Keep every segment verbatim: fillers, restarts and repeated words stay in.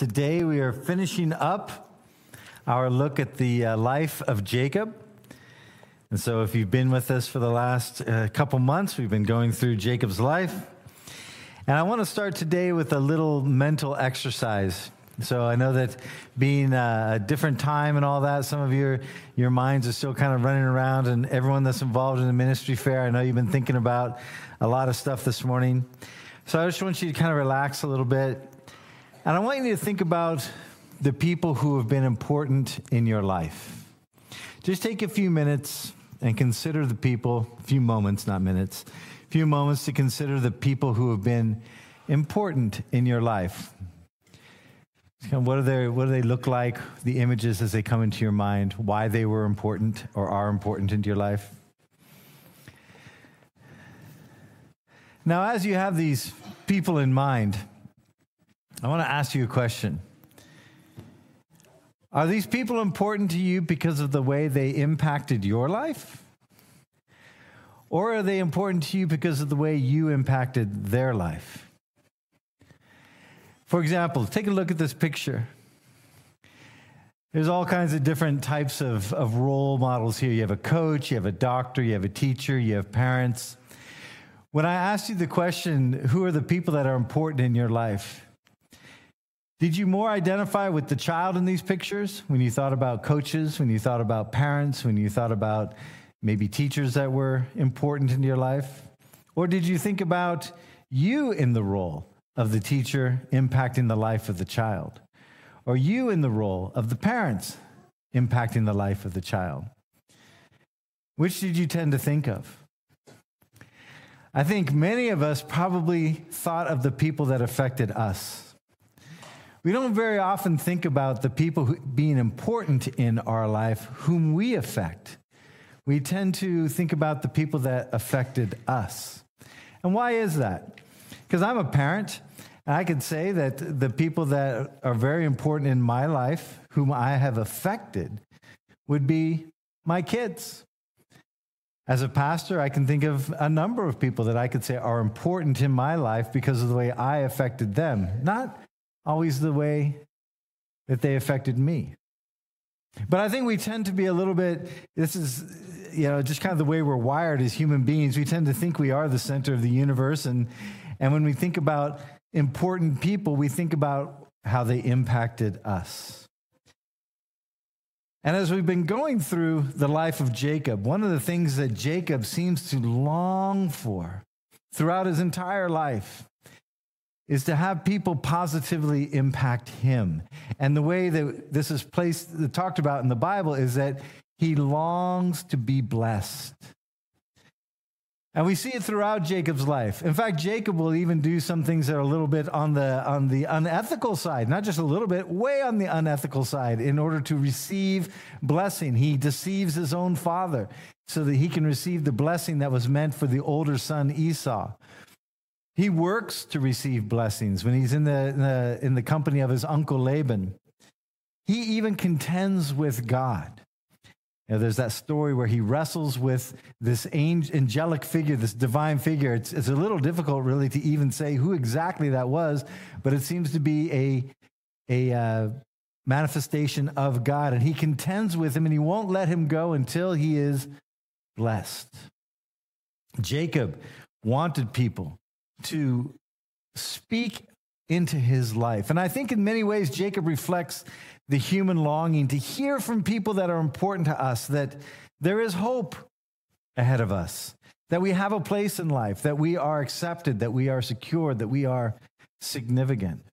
Today we are finishing up our look at the uh, life of Jacob. And so if you've been with us for the last uh, couple months, we've been going through Jacob's life. And I want to start today with a little mental exercise. So I know that being uh, a different time and all that, some of your your minds are still kind of running around, and everyone that's involved in the ministry fair, I know you've been thinking about a lot of stuff this morning. So I just want you to kind of relax a little bit. And I want you to think about the people who have been important in your life. Just take a few minutes and consider the people, a few moments, not minutes, a few moments to consider the people who have been important in your life. What do they, what do they look like, the images as they come into your mind, why they were important or are important into your life? Now, as you have these people in mind, I want to ask you a question. Are these people important to you because of the way they impacted your life? Or are they important to you because of the way you impacted their life? For example, take a look at this picture. There's all kinds of different types of, of role models here. You have a coach, you have a doctor, you have a teacher, you have parents. When I asked you the question, who are the people that are important in your life? Did you more identify with the child in these pictures when you thought about coaches, when you thought about parents, when you thought about maybe teachers that were important in your life? Or did you think about you in the role of the teacher impacting the life of the child? Or you in the role of the parents impacting the life of the child? Which did you tend to think of? I think many of us probably thought of the people that affected us. We don't very often think about the people who, being important in our life whom we affect. We tend to think about the people that affected us. And why is that? Because I'm a parent, and I could say that the people that are very important in my life, whom I have affected, would be my kids. As a pastor, I can think of a number of people that I could say are important in my life because of the way I affected them, not always the way that they affected me. But I think we tend to be a little bit, this is, you know, just kind of the way we're wired as human beings. We tend to think we are the center of the universe. And, and when we think about important people, we think about how they impacted us. And as we've been going through the life of Jacob, one of the things that Jacob seems to long for throughout his entire life is to have people positively impact him. And the way that this is placed, talked about in the Bible, is that he longs to be blessed. And we see it throughout Jacob's life. In fact, Jacob will even do some things that are a little bit on the, on the unethical side, not just a little bit, way on the unethical side in order to receive blessing. He deceives his own father so that he can receive the blessing that was meant for the older son Esau. He works to receive blessings when he's in the, in the, in the company of his uncle Laban. He even contends with God. You know, there's that story where he wrestles with this angelic figure, this divine figure. It's, it's a little difficult, really, to even say who exactly that was, but it seems to be a, a uh, manifestation of God. And he contends with him, and he won't let him go until he is blessed. Jacob wanted people to speak into his life. And I think in many ways, Jacob reflects the human longing to hear from people that are important to us, that there is hope ahead of us, that we have a place in life, that we are accepted, that we are secured, that we are significant.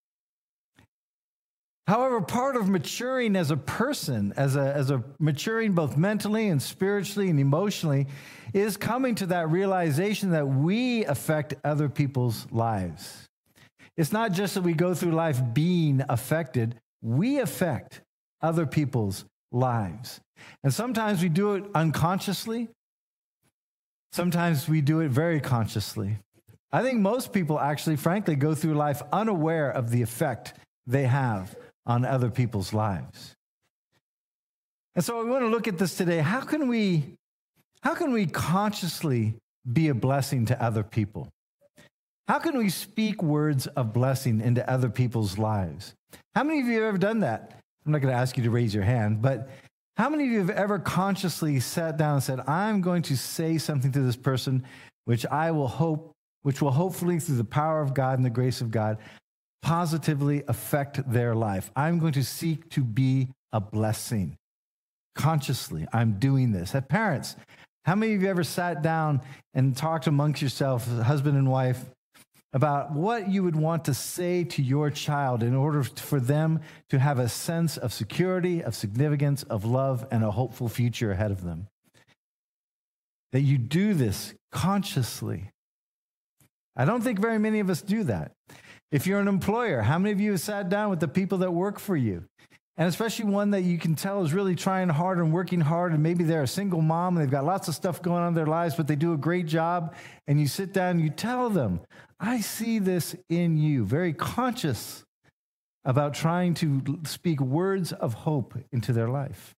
However, part of maturing as a person, as a, as a maturing both mentally and spiritually and emotionally, is coming to that realization that we affect other people's lives. It's not just that we go through life being affected, we affect other people's lives. And sometimes we do it unconsciously. Sometimes we do it very consciously. I think most people actually, frankly, go through life unaware of the effect they have on other people's lives. And so we want to look at this today. How can we, how can we consciously be a blessing to other people? How can we speak words of blessing into other people's lives? How many of you have ever done that? I'm not going to ask you to raise your hand, but how many of you have ever consciously sat down and said, I'm going to say something to this person which I will hope, which will hopefully, through the power of God and the grace of God, positively affect their life. I'm going to seek to be a blessing. Consciously, I'm doing this. As parents, how many of you ever sat down and talked amongst yourself, husband and wife, about what you would want to say to your child in order for them to have a sense of security, of significance, of love, and a hopeful future ahead of them? That you do this consciously. I don't think very many of us do that. If you're an employer, how many of you have sat down with the people that work for you? And especially one that you can tell is really trying hard and working hard, and maybe they're a single mom and they've got lots of stuff going on in their lives, but they do a great job. And you sit down and you tell them, I see this in you, very conscious about trying to speak words of hope into their life.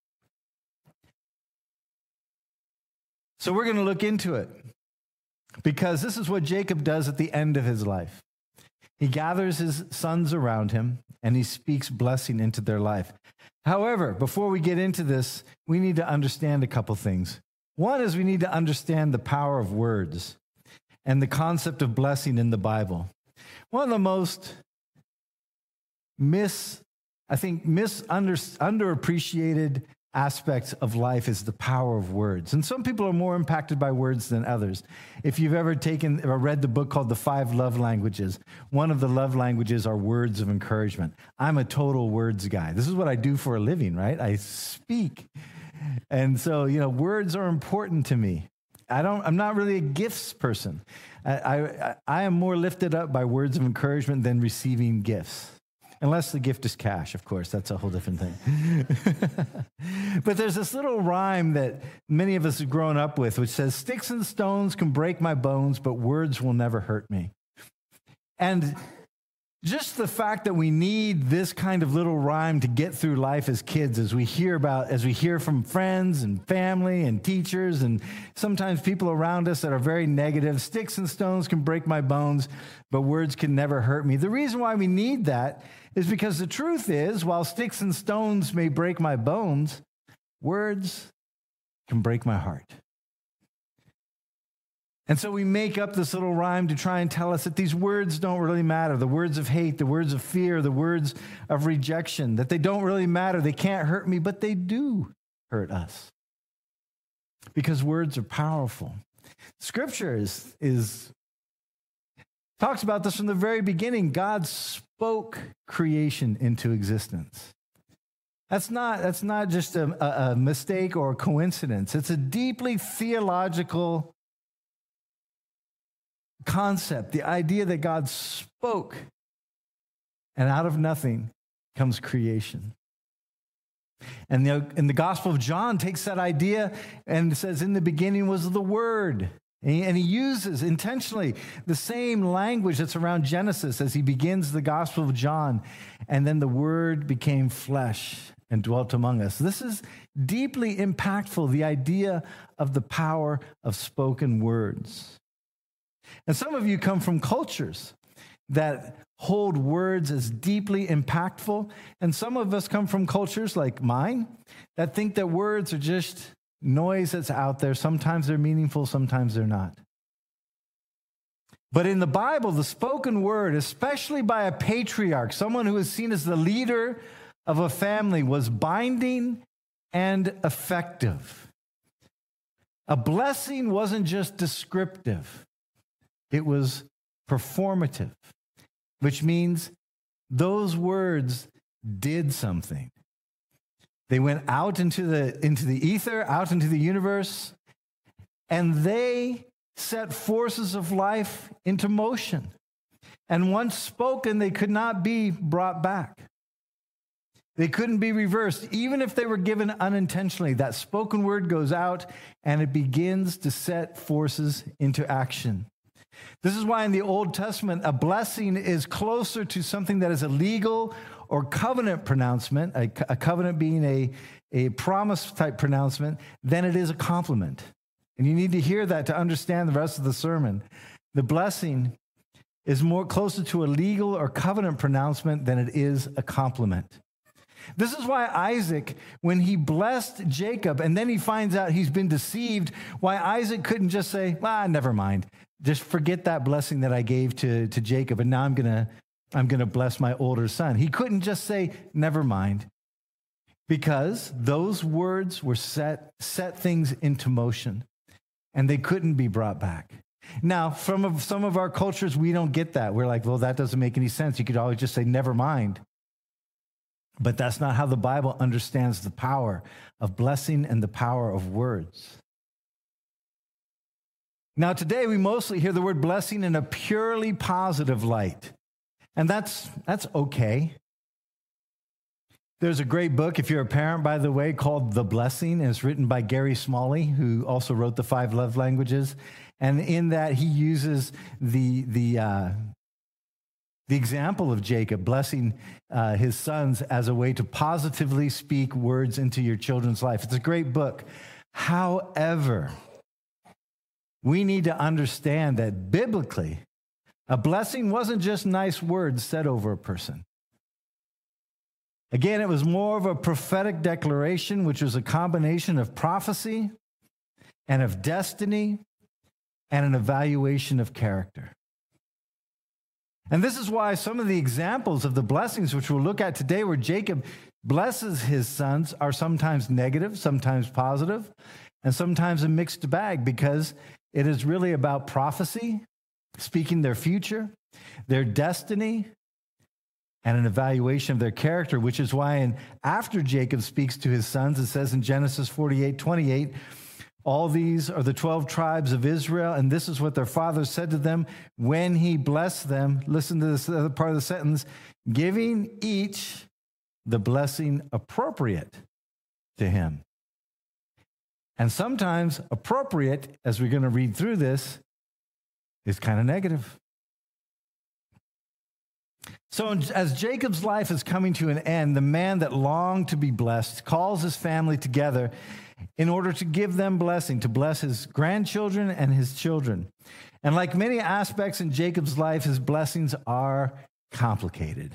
So we're going to look into it because this is what Jacob does at the end of his life. He gathers his sons around him and he speaks blessing into their life. However, before we get into this, we need to understand a couple things. One is we need to understand the power of words and the concept of blessing in the Bible. One of the most mis, I think, misunder, underappreciated aspects of life is the power of words. And some people are more impacted by words than others. If you've ever taken or read the book called The Five Love Languages, one of the love languages are words of encouragement. I'm a total words guy. This is what I do for a living, right? I speak. And so, you know, words are important to me. I don't, I'm not really a gifts person. I, I, I am more lifted up by words of encouragement than receiving gifts. Unless the gift is cash, of course. That's a whole different thing. But there's this little rhyme that many of us have grown up with, which says, sticks and stones can break my bones, but words will never hurt me. And just the fact that we need this kind of little rhyme to get through life as kids, as we hear about, as we hear from friends and family and teachers and sometimes people around us that are very negative, sticks and stones can break my bones, but words can never hurt me. The reason why we need that is because the truth is, while sticks and stones may break my bones, words can break my heart. And so we make up this little rhyme to try and tell us that these words don't really matter. The words of hate, the words of fear, the words of rejection, that they don't really matter. They can't hurt me, but they do hurt us. Because words are powerful. Scripture is, is talks about this from the very beginning. God spoke creation into existence. That's not, that's not just a, a, a mistake or a coincidence. It's a deeply theological concept, the idea that God spoke, and out of nothing comes creation. And the, and the Gospel of John takes that idea and says, in the beginning was the Word. And he, and he uses intentionally the same language that's around Genesis as he begins the Gospel of John. And then the Word became flesh and dwelt among us. This is deeply impactful, the idea of the power of spoken words. And some of you come from cultures that hold words as deeply impactful. And some of us come from cultures like mine that think that words are just noise that's out there. Sometimes they're meaningful, sometimes they're not. But in the Bible, the spoken word, especially by a patriarch, someone who is seen as the leader of a family, was binding and effective. A blessing wasn't just descriptive. It was performative, which means those words did something. They went out into the, into the ether, out into the universe, and they set forces of life into motion. And once spoken, they could not be brought back. They couldn't be reversed. Even if they were given unintentionally, that spoken word goes out and it begins to set forces into action. This is why in the Old Testament, a blessing is closer to something that is a legal or covenant pronouncement, a, a covenant being a, a promise-type pronouncement, than it is a compliment. And you need to hear that to understand the rest of the sermon. The blessing is more closer to a legal or covenant pronouncement than it is a compliment. This is why Isaac, when he blessed Jacob and then he finds out he's been deceived, why Isaac couldn't just say, ah, never mind. Just forget that blessing that I gave to, to Jacob, and now I'm going to I'm going to bless my older son. He couldn't just say, never mind, because those words were set, set things into motion, and they couldn't be brought back. Now, from some of our cultures, we don't get that. We're like, well, that doesn't make any sense. You could always just say, never mind. But that's not how the Bible understands the power of blessing and the power of words. Now, today we mostly hear the word blessing in a purely positive light. And that's, that's okay. There's a great book, if you're a parent, by the way, called The Blessing, and it's written by Gary Smalley, who also wrote The Five Love Languages. And in that, he uses the, the, uh, the example of Jacob blessing uh, his sons as a way to positively speak words into your children's life. It's a great book. However, we need to understand that biblically, a blessing wasn't just nice words said over a person. Again, it was more of a prophetic declaration, which was a combination of prophecy and of destiny and an evaluation of character. And this is why some of the examples of the blessings which we'll look at today, where Jacob blesses his sons, are sometimes negative, sometimes positive, and sometimes a mixed bag, because it is really about prophecy, speaking their future, their destiny, and an evaluation of their character, which is why in, after Jacob speaks to his sons, it says in Genesis forty-eight twenty-eight, all these are the twelve tribes of Israel, and this is what their father said to them when he blessed them. Listen to this other part of the sentence, giving each the blessing appropriate to him. And sometimes appropriate, as we're going to read through this, is kind of negative. So as Jacob's life is coming to an end, the man that longed to be blessed calls his family together in order to give them blessing, to bless his grandchildren and his children. And like many aspects in Jacob's life, his blessings are complicated.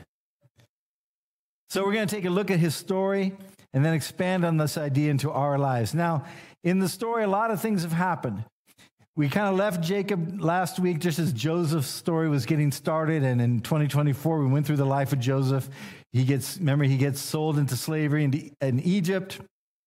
So we're going to take a look at his story and then expand on this idea into our lives. Now, in the story, a lot of things have happened. We kind of left Jacob last week just as Joseph's story was getting started, and in twenty twenty-four, we went through the life of Joseph. He gets, remember, he gets sold into slavery in, in Egypt.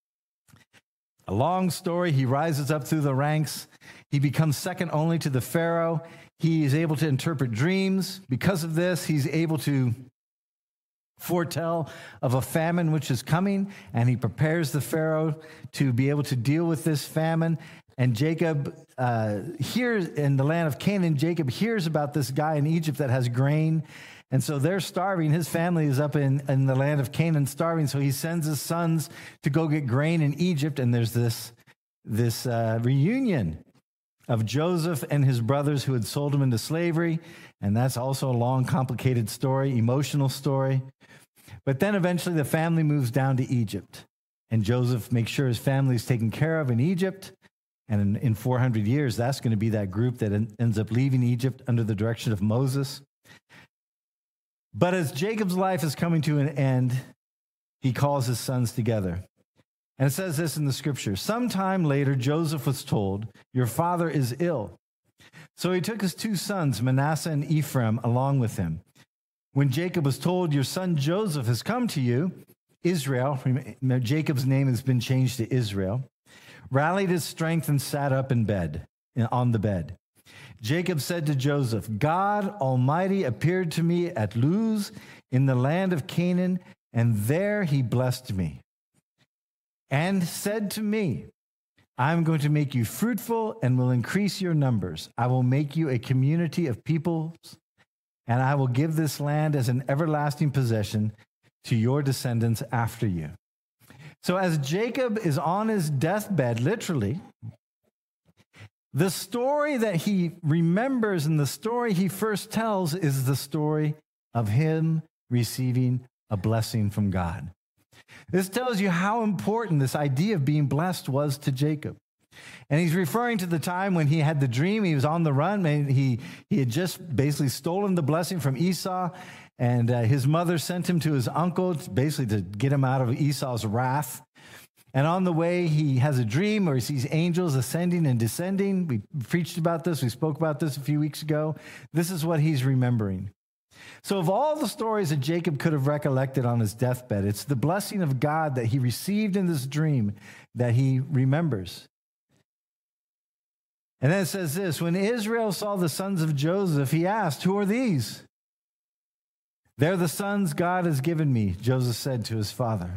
A long story. He rises up through the ranks. He becomes second only to the Pharaoh. He is able to interpret dreams. Because of this, he's able to foretell of a famine which is coming, and he prepares the Pharaoh to be able to deal with this famine. And Jacob uh, hears, in the land of Canaan, Jacob hears about this guy in Egypt that has grain. And so they're starving. His family is up in, in the land of Canaan starving. So he sends his sons to go get grain in Egypt. And there's this, this uh, reunion of Joseph and his brothers who had sold him into slavery. And that's also a long, complicated story, emotional story. But then eventually the family moves down to Egypt. And Joseph makes sure his family is taken care of in Egypt. And in, in four hundred years, that's going to be that group that en- ends up leaving Egypt under the direction of Moses. But as Jacob's life is coming to an end, he calls his sons together. And it says this in the scripture. Sometime later, Joseph was told, your father is ill. So he took his two sons, Manasseh and Ephraim, along with him. When Jacob was told, your son Joseph has come to you, Israel, Jacob's name has been changed to Israel, rallied his strength and sat up in bed, on the bed. Jacob said to Joseph, God Almighty appeared to me at Luz in the land of Canaan, and there he blessed me and said to me, I'm going to make you fruitful and will increase your numbers. I will make you a community of peoples, and I will give this land as an everlasting possession to your descendants after you. So as Jacob is on his deathbed, literally, the story that he remembers and the story he first tells is the story of him receiving a blessing from God. This tells you how important this idea of being blessed was to Jacob. And he's referring to the time when he had the dream. He was on the run. And he, he had just basically stolen the blessing from Esau. And uh, his mother sent him to his uncle, basically to get him out of Esau's wrath. And on the way, he has a dream where he sees angels ascending and descending. We preached about this. We spoke about this a few weeks ago. This is what he's remembering. So of all the stories that Jacob could have recollected on his deathbed, it's the blessing of God that he received in this dream that he remembers. And then it says this, when Israel saw the sons of Joseph, he asked, who are these? They're the sons God has given me, Joseph said to his father.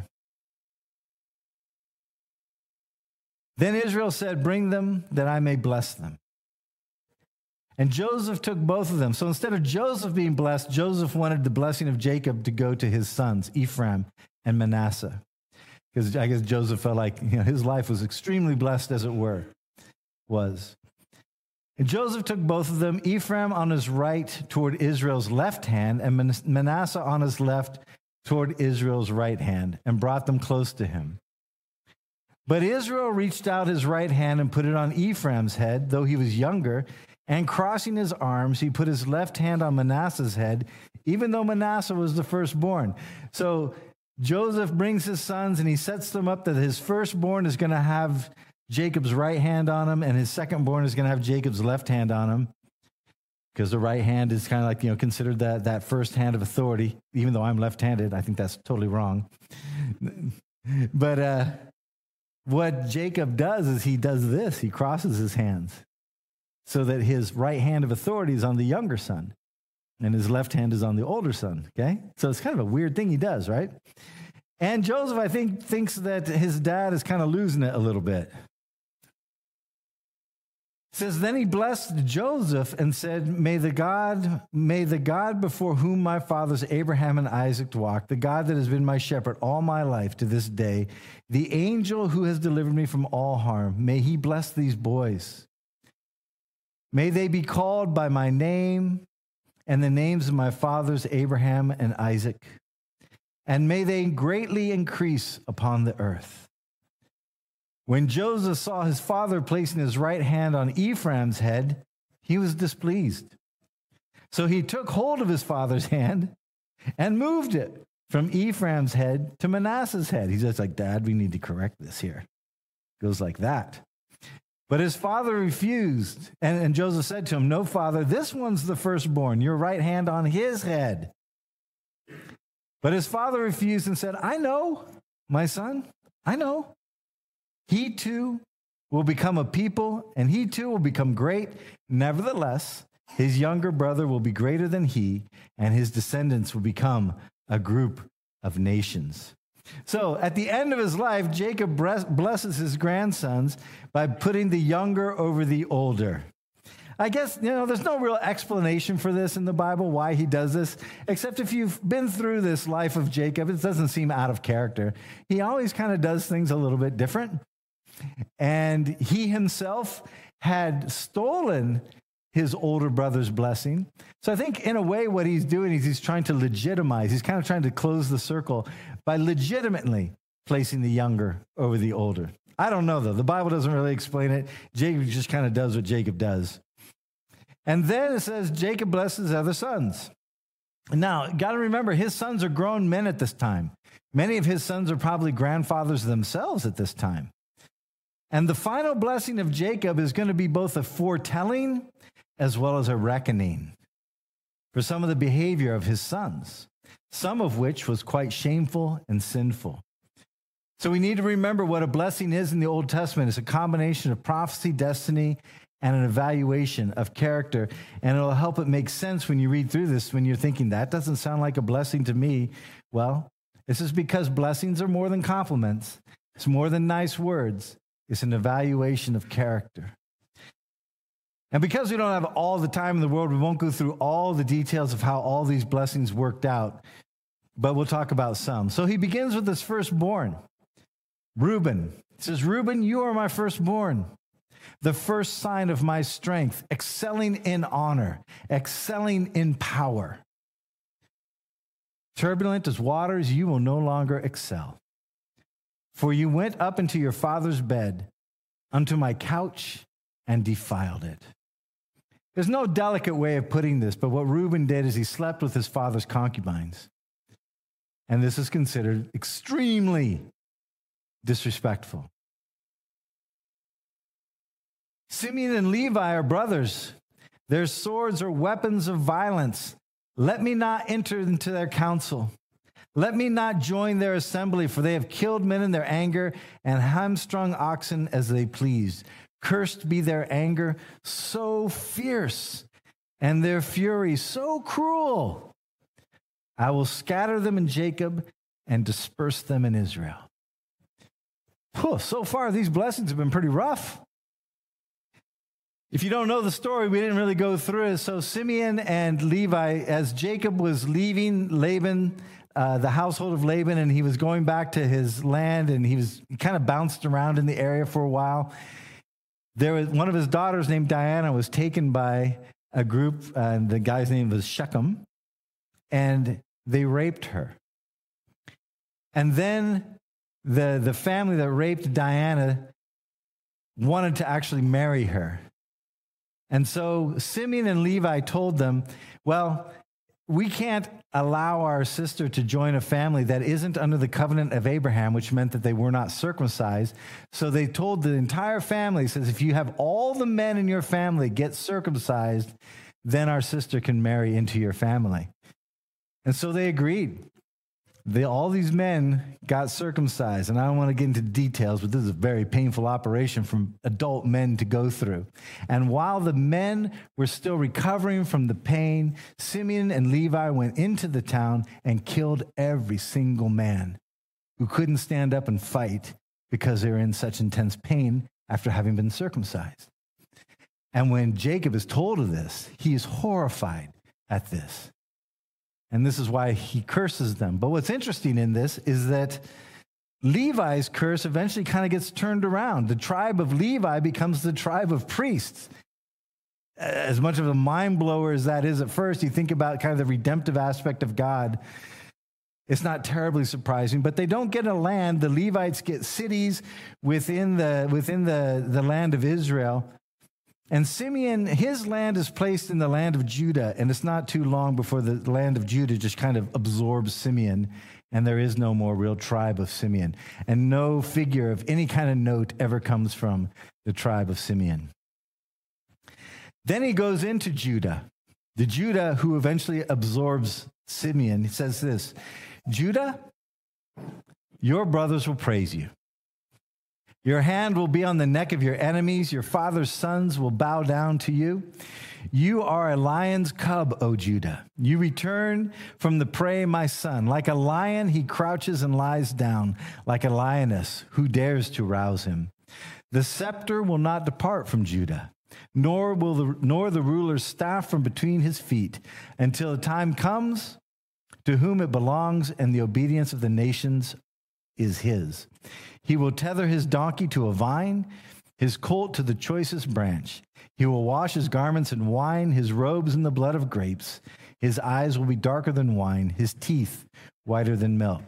Then Israel said, bring them that I may bless them. And Joseph took both of them. So instead of Joseph being blessed, Joseph wanted the blessing of Jacob to go to his sons, Ephraim and Manasseh. Because I guess Joseph felt like, you know, his life was extremely blessed, as it were, was. And Joseph took both of them, Ephraim on his right toward Israel's left hand, and Manasseh on his left toward Israel's right hand, and brought them close to him. But Israel reached out his right hand and put it on Ephraim's head, though he was younger, and crossing his arms, he put his left hand on Manasseh's head, even though Manasseh was the firstborn. So Joseph brings his sons and he sets them up that his firstborn is going to have Jacob's right hand on him, and his secondborn is going to have Jacob's left hand on him, because the right hand is kind of like, you know, considered that, that first hand of authority. Even though I'm left-handed, I think that's totally wrong. But uh, what Jacob does is he does this. He crosses his hands so that his right hand of authority is on the younger son, and his left hand is on the older son, okay? So it's kind of a weird thing he does, right? And Joseph, I think, thinks that his dad is kind of losing it a little bit. It says, then he blessed Joseph and said, may the God, may the God before whom my fathers Abraham and Isaac walked, the God that has been my shepherd all my life to this day, the angel who has delivered me from all harm, may he bless these boys. May they be called by my name and the names of my fathers Abraham and Isaac, and may they greatly increase upon the earth. When Joseph saw his father placing his right hand on Ephraim's head, he was displeased. So he took hold of his father's hand and moved it from Ephraim's head to Manasseh's head. He's just like, Dad, we need to correct this here. It goes like that. But his father refused. And, and Joseph said to him, no, father, this one's the firstborn, your right hand on his head. But his father refused and said, I know, my son, I know. He too will become a people, and he too will become great. Nevertheless, his younger brother will be greater than he, and his descendants will become a group of nations. So at the end of his life, Jacob blesses his grandsons by putting the younger over the older. I guess, you know, there's no real explanation for this in the Bible, why he does this, except if you've been through this life of Jacob, it doesn't seem out of character. He always kind of does things a little bit different. And he himself had stolen his older brother's blessing. So I think in a way what he's doing is he's trying to legitimize. He's kind of trying to close the circle by legitimately placing the younger over the older. I don't know, though. The Bible doesn't really explain it. Jacob just kind of does what Jacob does. And then it says Jacob blesses his other sons. Now, got to remember, his sons are grown men at this time. Many of his sons are probably grandfathers themselves at this time. And the final blessing of Jacob is going to be both a foretelling as well as a reckoning for some of the behavior of his sons, some of which was quite shameful and sinful. So we need to remember what a blessing is in the Old Testament. It's a combination of prophecy, destiny, and an evaluation of character. And it'll help it make sense when you read through this, when you're thinking, that doesn't sound like a blessing to me. Well, this is because blessings are more than compliments. It's more than nice words. It's an evaluation of character. And because we don't have all the time in the world, we won't go through all the details of how all these blessings worked out, but we'll talk about some. So he begins with his firstborn, Reuben. He says, Reuben, you are my firstborn, the first sign of my strength, excelling in honor, excelling in power. Turbulent as waters, you will no longer excel. For you went up into your father's bed. unto my couch and defiled it. There's no delicate way of putting this, but what Reuben did is he slept with his father's concubines. And this is considered extremely disrespectful. Simeon and Levi are brothers. Their swords are weapons of violence. Let me not enter into their council. Let me not join their assembly, for they have killed men in their anger and hamstrung oxen as they pleased. Cursed be their anger, so fierce, and their fury so cruel. I will scatter them in Jacob and disperse them in Israel. Whew, so far, these blessings have been pretty rough. If you don't know the story, we didn't really go through it. So Simeon and Levi, as Jacob was leaving Laban, uh, the household of Laban, and he was going back to his land, and he was he kind of bounced around in the area for a while. There was one of his daughters named Diana was taken by a group, uh, and the guy's name was Shechem, and they raped her. And then the, the family that raped Diana wanted to actually marry her. And so Simeon and Levi told them, well, we can't allow our sister to join a family that isn't under the covenant of Abraham, which meant that they were not circumcised. So they told the entire family, says, if you have all the men in your family get circumcised, then our sister can marry into your family. And so they agreed. They, all these men got circumcised, and I don't want to get into details, but this is a very painful operation from adult men to go through. And while the men were still recovering from the pain, Simeon and Levi went into the town and killed every single man who couldn't stand up and fight because they were in such intense pain after having been circumcised. And when Jacob is told of this, he is horrified at this. And this is why he curses them. But what's interesting in this is that Levi's curse eventually kind of gets turned around. The tribe of Levi becomes the tribe of priests. As much of a mind blower as that is at first, you think about kind of the redemptive aspect of God. It's not terribly surprising, but they don't get a land. The Levites get cities within the, within the, the land of Israel. And Simeon, his land is placed in the land of Judah, and it's not too long before the land of Judah just kind of absorbs Simeon, and there is no more real tribe of Simeon. And no figure of any kind of note ever comes from the tribe of Simeon. Then he goes into Judah, the Judah who eventually absorbs Simeon. He says this, Judah, your brothers will praise you. Your hand will be on the neck of your enemies. Your father's sons will bow down to you. You are a lion's cub, O Judah. You return from the prey, my son. Like a lion, he crouches and lies down. Like a lioness, who dares to rouse him? The scepter will not depart from Judah, nor will the, nor the ruler's staff from between his feet, until the time comes to whom it belongs, and the obedience of the nations is his. He will tether his donkey to a vine, his colt to the choicest branch. He will wash his garments in wine, his robes in the blood of grapes. His eyes will be darker than wine, his teeth whiter than milk.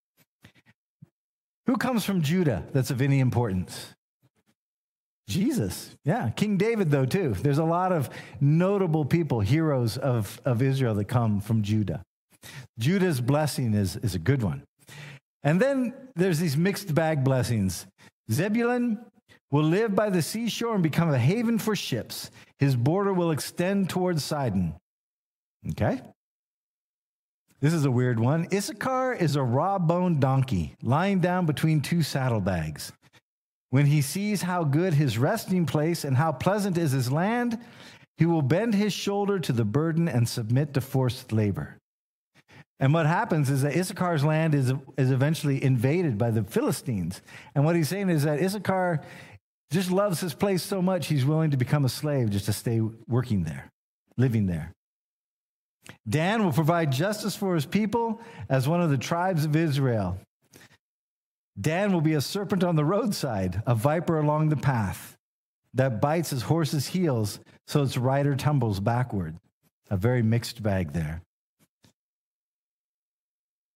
Who comes from Judah that's of any importance? Jesus. Yeah, King David, though, too. There's a lot of notable people, heroes of, of Israel that come from Judah. Judah's blessing is, is a good one. And then there's these mixed bag blessings. Zebulun will live by the seashore and become a haven for ships. His border will extend towards Sidon. Okay? This is a weird one. Issachar is a raw-boned donkey lying down between two saddlebags. When he sees how good his resting place and how pleasant is his land, he will bend his shoulder to the burden and submit to forced labor. And what happens is that Issachar's land is, is eventually invaded by the Philistines. And what he's saying is that Issachar just loves his place so much, he's willing to become a slave just to stay working there, living there. Dan will provide justice for his people as one of the tribes of Israel. Dan will be a serpent on the roadside, a viper along the path that bites his horse's heels so its rider tumbles backward. A very mixed bag there.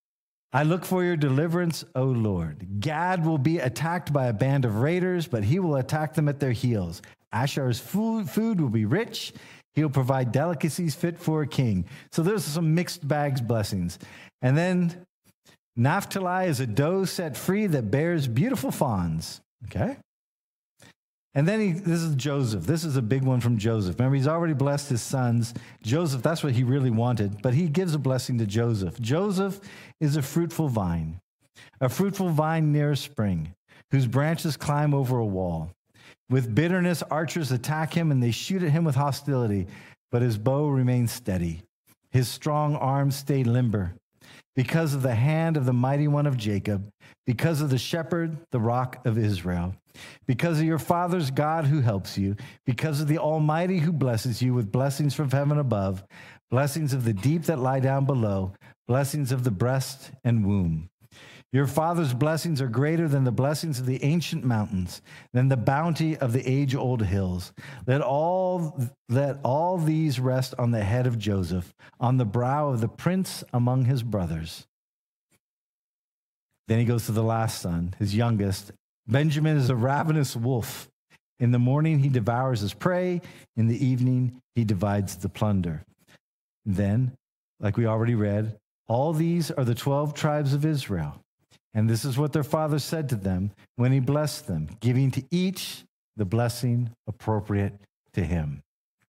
I look for your deliverance, O Lord. Gad will be attacked by a band of raiders, but he will attack them at their heels. Asher's food, food will be rich. He'll provide delicacies fit for a king. So there's some mixed bags blessings. And then Naphtali is a doe set free that bears beautiful fawns. Okay? And then he, this is Joseph. This is a big one from Joseph. Remember, he's already blessed his sons. Joseph, that's what he really wanted, but he gives a blessing to Joseph. Joseph is a fruitful vine, a fruitful vine near a spring, whose branches climb over a wall. With bitterness, archers attack him, and they shoot at him with hostility, but his bow remains steady. His strong arms stay limber. Because of the hand of the mighty one of Jacob, because of the shepherd, the rock of Israel, because of your father's God who helps you, because of the Almighty who blesses you with blessings from heaven above, blessings of the deep that lie down below, blessings of the breast and womb. Your father's blessings are greater than the blessings of the ancient mountains, than the bounty of the age-old hills. Let all, let all these rest on the head of Joseph, on the brow of the prince among his brothers. Then he goes to the last son, his youngest. Benjamin is a ravenous wolf. In the morning he devours his prey. In the evening he divides the plunder. Then, like we already read, all these are the twelve tribes of Israel. And this is what their father said to them when he blessed them, giving to each the blessing appropriate to him.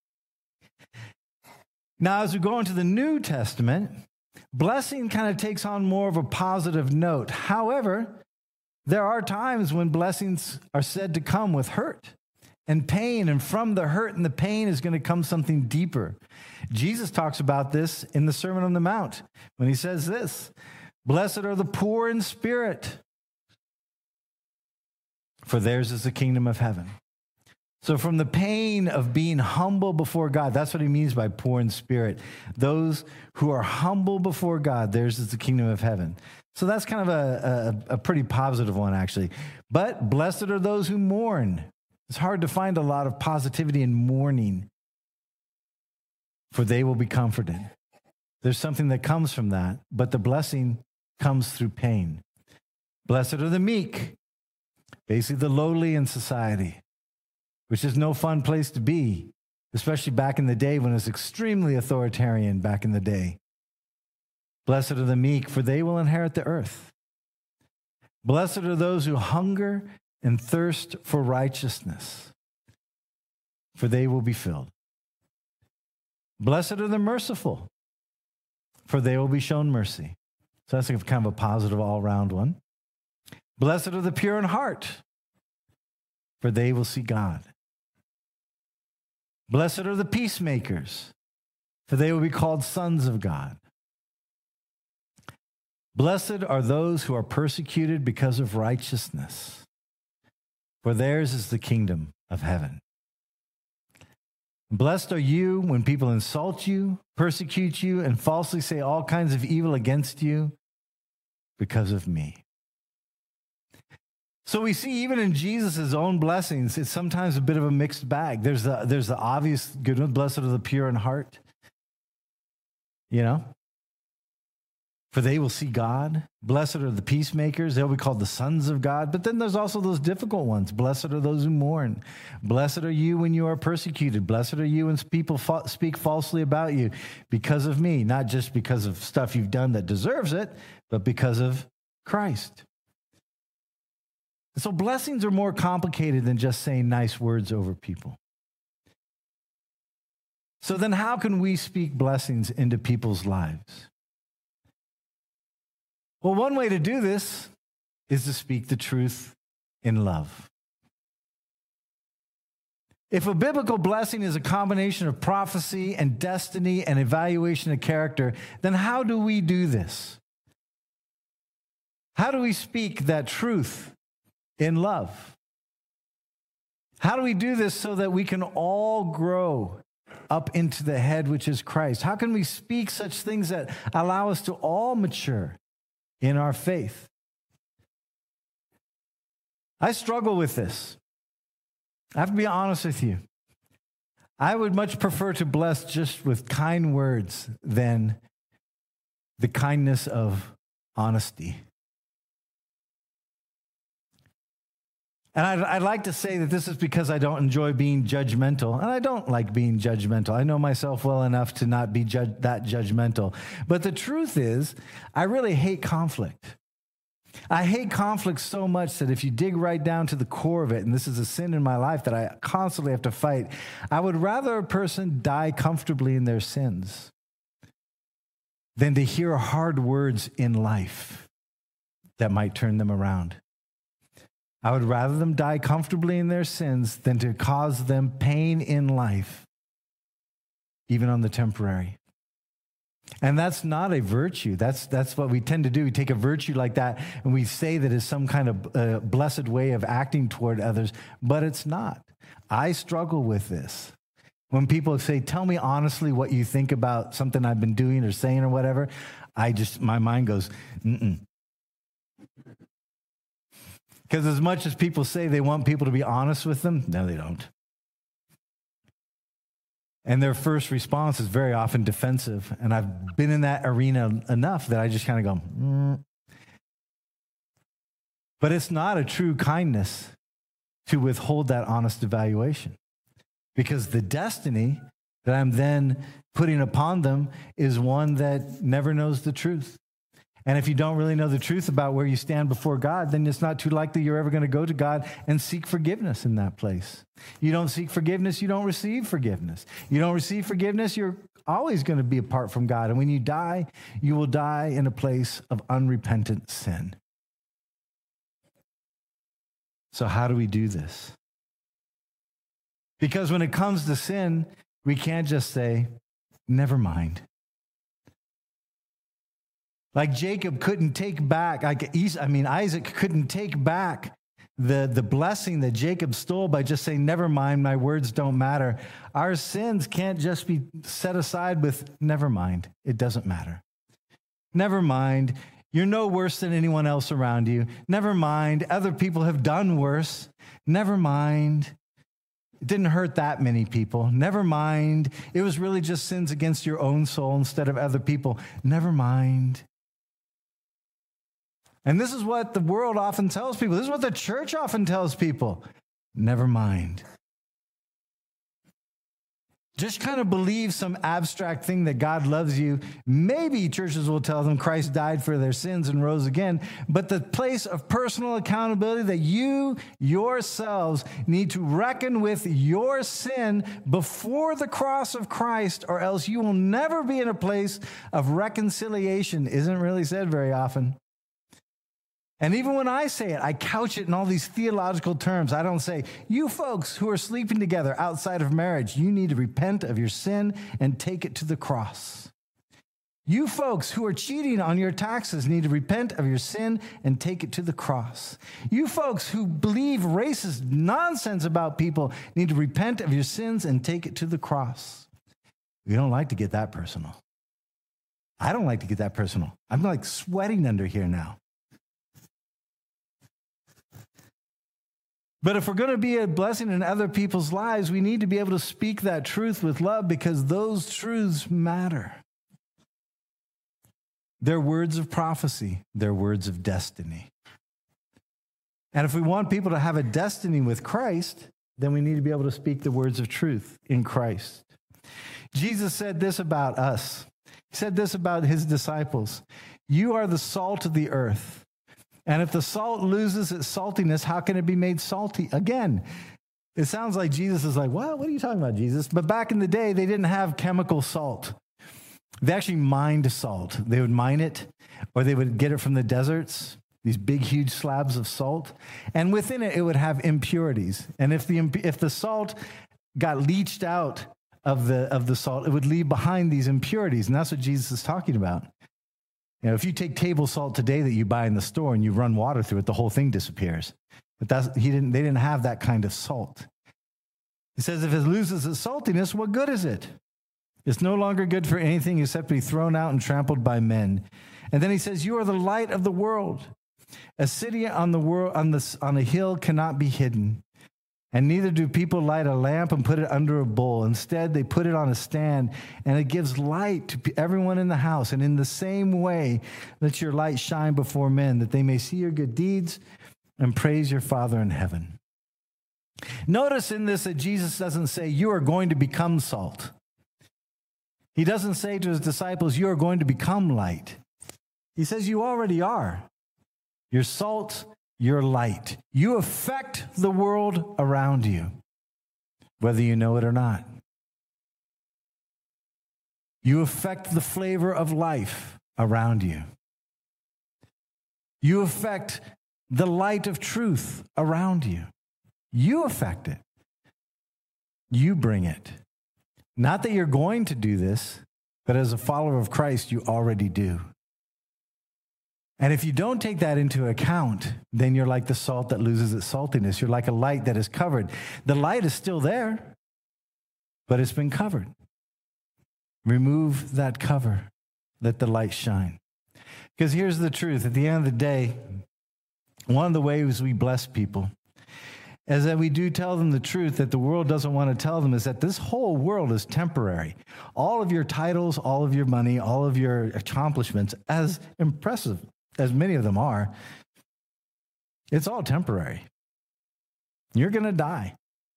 Now, as we go into the New Testament, blessing kind of takes on more of a positive note. However, there are times when blessings are said to come with hurt and pain, and from the hurt and the pain is going to come something deeper. Jesus talks about this in the Sermon on the Mount when he says this, "Blessed are the poor in spirit, for theirs is the kingdom of heaven." So from the pain of being humble before God, that's what he means by poor in spirit. Those who are humble before God, theirs is the kingdom of heaven. So that's kind of a, a, a pretty positive one, actually. But blessed are those who mourn. It's hard to find a lot of positivity in mourning, for they will be comforted. There's something that comes from that, but the blessing comes through pain. Blessed are the meek, basically the lowly in society, which is no fun place to be, especially back in the day when it was extremely authoritarian back in the day. Blessed are the meek, for they will inherit the earth. Blessed are those who hunger and thirst for righteousness, for they will be filled. Blessed are the merciful, for they will be shown mercy. So that's kind of a positive all-around one. Blessed are the pure in heart, for they will see God. Blessed are the peacemakers, for they will be called sons of God. Blessed are those who are persecuted because of righteousness, for theirs is the kingdom of heaven. Blessed are you when people insult you, persecute you, and falsely say all kinds of evil against you because of me. So we see even in Jesus' own blessings, it's sometimes a bit of a mixed bag. There's the, there's the obvious good one, blessed are the pure in heart, you know, for they will see God. Blessed are the peacemakers. They'll be called the sons of God. But then there's also those difficult ones. Blessed are those who mourn. Blessed are you when you are persecuted. Blessed are you when people fa- speak falsely about you because of me, not just because of stuff you've done that deserves it, but because of Christ. So blessings are more complicated than just saying nice words over people. So then how can we speak blessings into people's lives? Well, one way to do this is to speak the truth in love. If a biblical blessing is a combination of prophecy and destiny and evaluation of character, then how do we do this? How do we speak that truth in love? How do we do this so that we can all grow up into the head, which is Christ? How can we speak such things that allow us to all mature in our faith? I struggle with this. I have to be honest with you. I would much prefer to bless just with kind words than the kindness of honesty. And I'd, I'd like to say that this is because I don't enjoy being judgmental. And I don't like being judgmental. I know myself well enough to not be judge, that judgmental. But the truth is, I really hate conflict. I hate conflict so much that if you dig right down to the core of it, and this is a sin in my life that I constantly have to fight, I would rather a person die comfortably in their sins than to hear hard words in life that might turn them around. I would rather them die comfortably in their sins than to cause them pain in life, even on the temporary. And that's not a virtue. That's, that's what we tend to do. We take a virtue like that and we say that it's some kind of uh, blessed way of acting toward others, but it's not. I struggle with this. When people say, tell me honestly what you think about something I've been doing or saying or whatever, I just, my mind goes, mm-mm. Because as much as people say they want people to be honest with them, no, they don't. And their first response is very often defensive. And I've been in that arena enough that I just kind of go, mm. But it's not a true kindness to withhold that honest evaluation. Because the destiny that I'm then putting upon them is one that never knows the truth. And if you don't really know the truth about where you stand before God, then it's not too likely you're ever going to go to God and seek forgiveness in that place. You don't seek forgiveness, you don't receive forgiveness. You don't receive forgiveness, you're always going to be apart from God. And when you die, you will die in a place of unrepentant sin. So how do we do this? Because when it comes to sin, we can't just say, never mind. Like Jacob couldn't take back, like I mean, Isaac couldn't take back the, the blessing that Jacob stole by just saying, never mind, my words don't matter. Our sins can't just be set aside with, never mind, it doesn't matter. Never mind, you're no worse than anyone else around you. Never mind, other people have done worse. Never mind. It didn't hurt that many people. Never mind. It was really just sins against your own soul instead of other people. Never mind. And this is what the world often tells people. This is what the church often tells people. Never mind. Just kind of believe some abstract thing that God loves you. Maybe churches will tell them Christ died for their sins and rose again. But the place of personal accountability that you yourselves need to reckon with your sin before the cross of Christ, or else you will never be in a place of reconciliation, isn't really said very often. And even when I say it, I couch it in all these theological terms. I don't say, you folks who are sleeping together outside of marriage, you need to repent of your sin and take it to the cross. You folks who are cheating on your taxes need to repent of your sin and take it to the cross. You folks who believe racist nonsense about people need to repent of your sins and take it to the cross. We don't like to get that personal. I don't like to get that personal. I'm like sweating under here now. But if we're going to be a blessing in other people's lives, we need to be able to speak that truth with love, because those truths matter. They're words of prophecy. They're words of destiny. And if we want people to have a destiny with Christ, then we need to be able to speak the words of truth in Christ. Jesus said this about us. He said this about his disciples. You are the salt of the earth. And if the salt loses its saltiness, how can it be made salty again? It sounds like Jesus is like, what? What are you talking about, Jesus? But back in the day, they didn't have chemical salt. They actually mined salt. They would mine it, or they would get it from the deserts, these big, huge slabs of salt. And within it, it would have impurities. And if the if the salt got leached out of the of the salt, it would leave behind these impurities. And that's what Jesus is talking about. You know, if you take table salt today that you buy in the store and you run water through it, the whole thing disappears. But that's, he didn't, they didn't have that kind of salt. He says, if it loses its saltiness, what good is it? It's no longer good for anything except to be thrown out and trampled by men. And then he says, you are the light of the world. A city on the world, on the, on a hill cannot be hidden. And neither do people light a lamp and put it under a bowl. Instead, they put it on a stand, and it gives light to everyone in the house. And in the same way, let your light shine before men, that they may see your good deeds and praise your Father in heaven. Notice in this that Jesus doesn't say, you are going to become salt. He doesn't say to his disciples, you are going to become light. He says, you already are. You're salt, you're light. You affect the world around you, whether you know it or not. You affect the flavor of life around you. You affect the light of truth around you. You affect it. You bring it. Not that you're going to do this, but as a follower of Christ, you already do. And if you don't take that into account, then you're like the salt that loses its saltiness. You're like a light that is covered. The light is still there, but it's been covered. Remove that cover. Let the light shine. Because here's the truth. At the end of the day, one of the ways we bless people is that we do tell them the truth that the world doesn't want to tell them, is that this whole world is temporary. All of your titles, all of your money, all of your accomplishments, as impressive as many of them are, it's all temporary. You're going to die.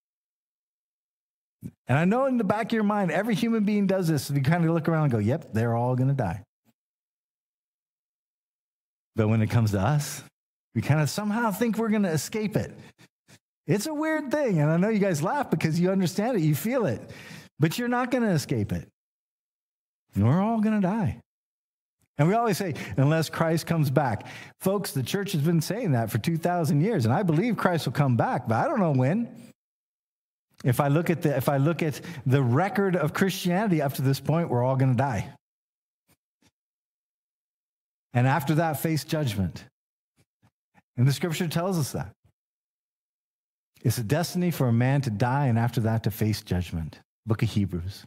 And I know in the back of your mind, every human being does this. So you kind of look around and go, yep, they're all going to die. But when it comes to us, we kind of somehow think we're going to escape it. It's a weird thing. And I know you guys laugh because you understand it. You feel it. But you're not going to escape it. We're all going to die. And we always say, unless Christ comes back. Folks, the church has been saying that for two thousand years. And I believe Christ will come back, but I don't know when. If I look at the, if I look at the record of Christianity up to this point, we're all going to die. And after that, face judgment. And the scripture tells us that. It's a destiny for a man to die, and after that, to face judgment. Book of Hebrews.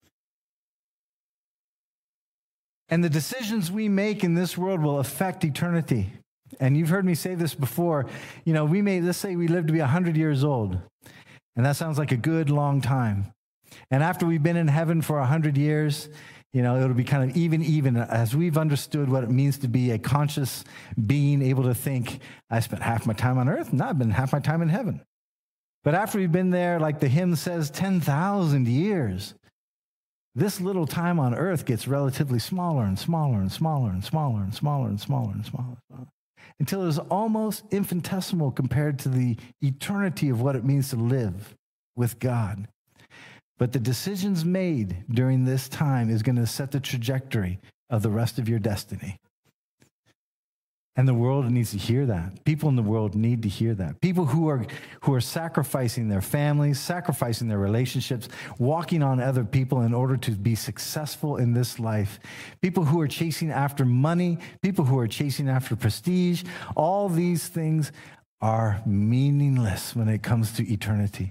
And the decisions we make in this world will affect eternity. And you've heard me say this before. You know, we may, let's say we live to be one hundred years old. And that sounds like a good long time. And after we've been in heaven for one hundred years, you know, it'll be kind of even, even as we've understood what it means to be a conscious being, able to think, I spent half my time on earth, now I've been half my time in heaven. But after we've been there, like the hymn says, ten thousand years, this little time on earth gets relatively smaller and smaller and smaller and smaller and smaller and smaller and smaller and smaller, until it is almost infinitesimal compared to the eternity of what it means to live with God. But the decisions made during this time is going to set the trajectory of the rest of your destiny. And the world needs to hear that. People in the world need to hear that. People who are who are sacrificing their families, sacrificing their relationships, walking on other people in order to be successful in this life. People who are chasing after money, people who are chasing after prestige. All these things are meaningless when it comes to eternity.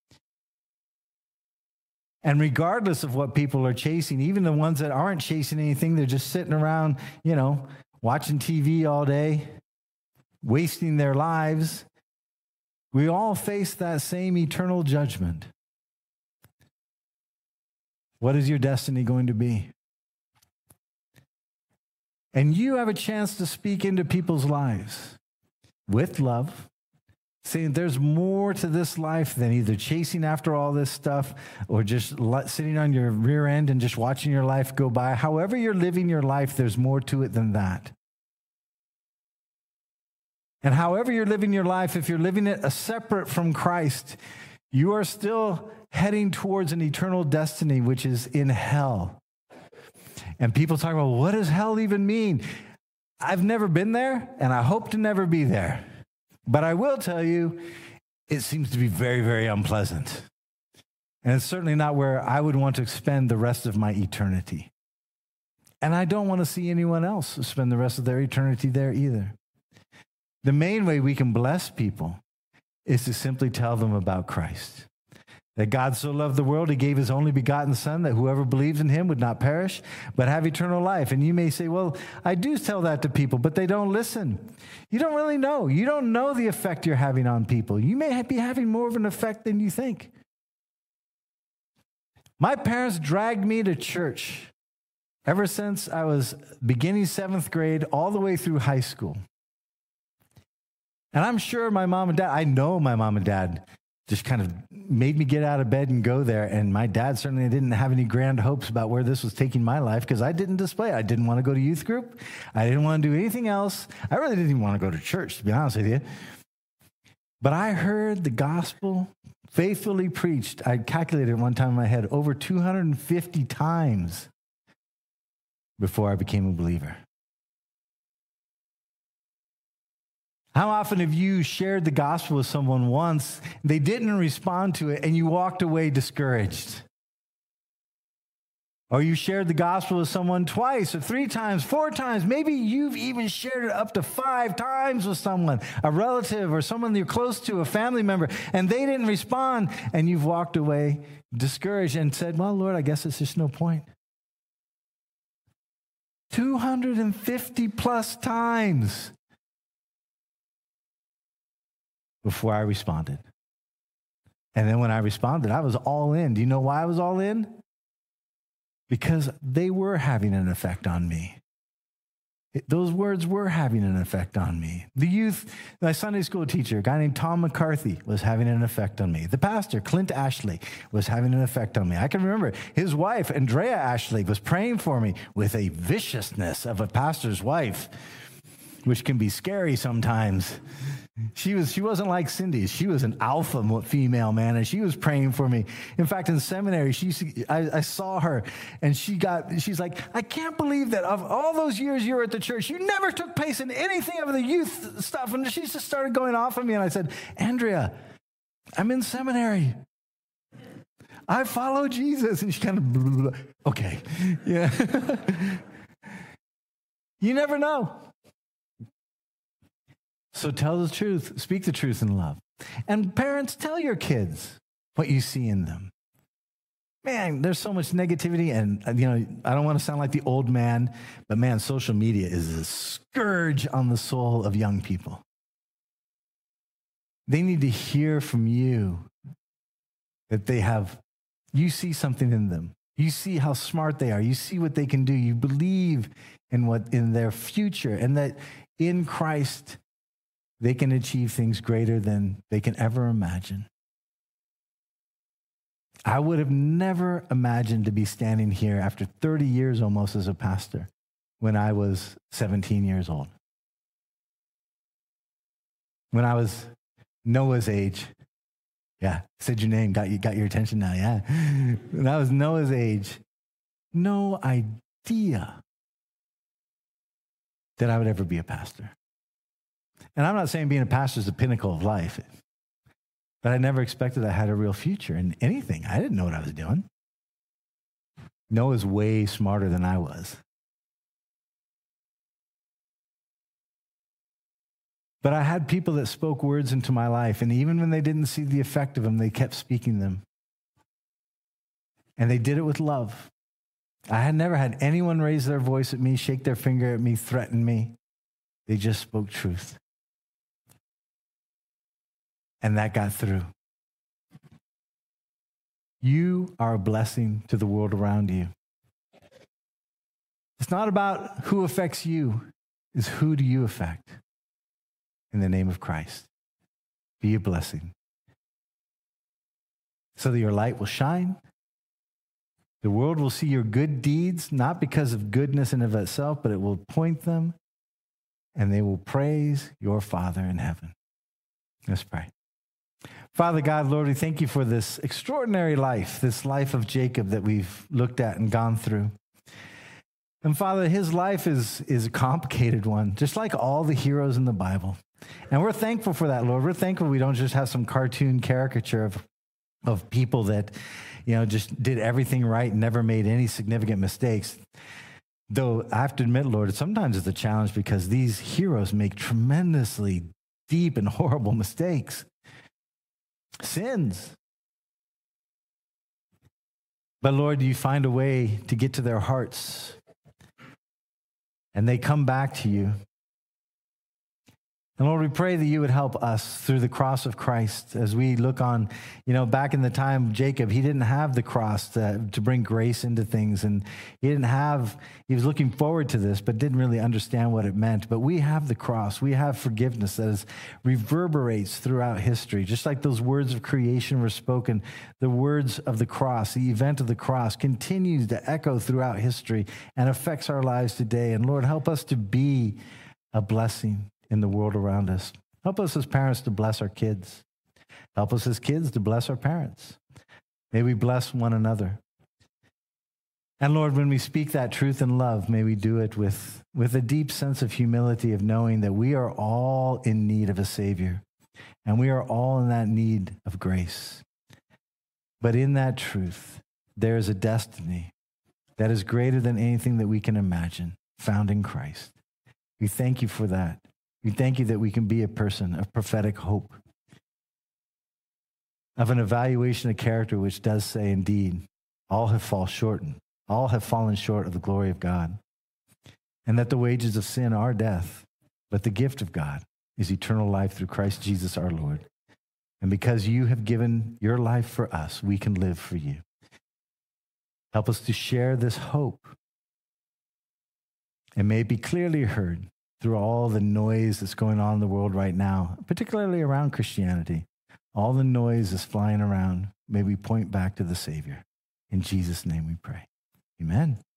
And regardless of what people are chasing, even the ones that aren't chasing anything, they're just sitting around, you know, watching T V all day, wasting their lives. We all face that same eternal judgment. What is your destiny going to be? And you have a chance to speak into people's lives with love, saying there's more to this life than either chasing after all this stuff or just sitting on your rear end and just watching your life go by. However you're living your life, there's more to it than that. And however you're living your life, if you're living it separate from Christ, you are still heading towards an eternal destiny, which is in hell. And people talk about, what does hell even mean? I've never been there, and I hope to never be there. But I will tell you, it seems to be very, very unpleasant. And it's certainly not where I would want to spend the rest of my eternity. And I don't want to see anyone else spend the rest of their eternity there either. The main way we can bless people is to simply tell them about Christ. That God so loved the world, he gave his only begotten Son, that whoever believes in him would not perish, but have eternal life. And you may say, well, I do tell that to people, but they don't listen. You don't really know. You don't know the effect you're having on people. You may be having more of an effect than you think. My parents dragged me to church ever since I was beginning seventh grade all the way through high school. And I'm sure my mom and dad, I know my mom and dad just kind of made me get out of bed and go there. And my dad certainly didn't have any grand hopes about where this was taking my life because I didn't display it. I didn't want to go to youth group. I didn't want to do anything else. I really didn't even want to go to church, to be honest with you. But I heard the gospel faithfully preached. I calculated one time in my head over two hundred fifty times before I became a believer. How often have you shared the gospel with someone once, they didn't respond to it, and you walked away discouraged? Or you shared the gospel with someone twice or three times, four times. Maybe you've even shared it up to five times with someone, a relative or someone you're close to, a family member, and they didn't respond, and you've walked away discouraged and said, well, Lord, I guess it's just no point. two hundred fifty plus times before I responded. And then when I responded, I was all in. Do you know why I was all in? Because they were having an effect on me. It, those words were having an effect on me. The youth, my Sunday school teacher, a guy named Tom McCarthy, was having an effect on me. The pastor, Clint Ashley, was having an effect on me. I can remember his wife, Andrea Ashley, was praying for me with a viciousness of a pastor's wife, which can be scary sometimes. She was, she wasn't like Cindy. She was an alpha female, man, and she was praying for me. In fact, in seminary, she, I, I saw her, and she got, she's like, I can't believe that of all those years you were at the church, you never took place in anything of the youth stuff. And she just started going off on me, and I said, Andrea, I'm in seminary. I follow Jesus. And she kind of, blah, blah, blah. Okay, yeah. You never know. So tell the truth, speak the truth in love. And parents, tell your kids what you see in them. Man, there's so much negativity, and you know, I don't want to sound like the old man, but man, social media is a scourge on the soul of young people. They need to hear from you that they have, you see something in them. You see how smart they are. You see what they can do. You believe in what in their future, and that in Christ they can achieve things greater than they can ever imagine. I would have never imagined to be standing here after thirty years almost as a pastor when I was seventeen years old. When I was Noah's age. Yeah, said your name, got you, got your attention now, yeah. When I was Noah's age, no idea that I would ever be a pastor. And I'm not saying being a pastor is the pinnacle of life, but I never expected I had a real future in anything. I didn't know what I was doing. Noah's way smarter than I was. But I had people that spoke words into my life, and even when they didn't see the effect of them, they kept speaking them. And they did it with love. I had never had anyone raise their voice at me, shake their finger at me, threaten me. They just spoke truth. And that got through. You are a blessing to the world around you. It's not about who affects you, it's who do you affect. In the name of Christ, be a blessing so that your light will shine. The world will see your good deeds, not because of goodness in of itself, but it will point them, and they will praise your Father in heaven. Let's pray. Father God, Lord, we thank you for this extraordinary life, this life of Jacob that we've looked at and gone through. And Father, his life is, is a complicated one, just like all the heroes in the Bible. And we're thankful for that, Lord. We're thankful we don't just have some cartoon caricature of, of people that, you know, just did everything right and never made any significant mistakes. Though I have to admit, Lord, sometimes it's a challenge because these heroes make tremendously deep and horrible mistakes, sins. But Lord, you find a way to get to their hearts, and they come back to you. And Lord, we pray that you would help us through the cross of Christ as we look on, you know, back in the time of Jacob, he didn't have the cross to, to bring grace into things. And he didn't have, he was looking forward to this, but didn't really understand what it meant. But we have the cross. We have forgiveness that is, reverberates throughout history. Just like those words of creation were spoken, the words of the cross, the event of the cross continues to echo throughout history and affects our lives today. And Lord, help us to be a blessing in the world around us. Help us as parents to bless our kids. Help us as kids to bless our parents. May we bless one another. And Lord, when we speak that truth in love, may we do it with, with a deep sense of humility of knowing that we are all in need of a Savior, and we are all in that need of grace. But in that truth, there is a destiny that is greater than anything that we can imagine, found in Christ. We thank you for that. We thank you that we can be a person of prophetic hope, of an evaluation of character which does say, indeed, all have fallen short, all have fallen short of the glory of God, and that the wages of sin are death, but the gift of God is eternal life through Christ Jesus our Lord. And because you have given your life for us, we can live for you. Help us to share this hope, and may it be clearly heard through all the noise that's going on in the world right now, particularly around Christianity. All the noise is flying around. May we point back to the Savior. In Jesus' name we pray. Amen.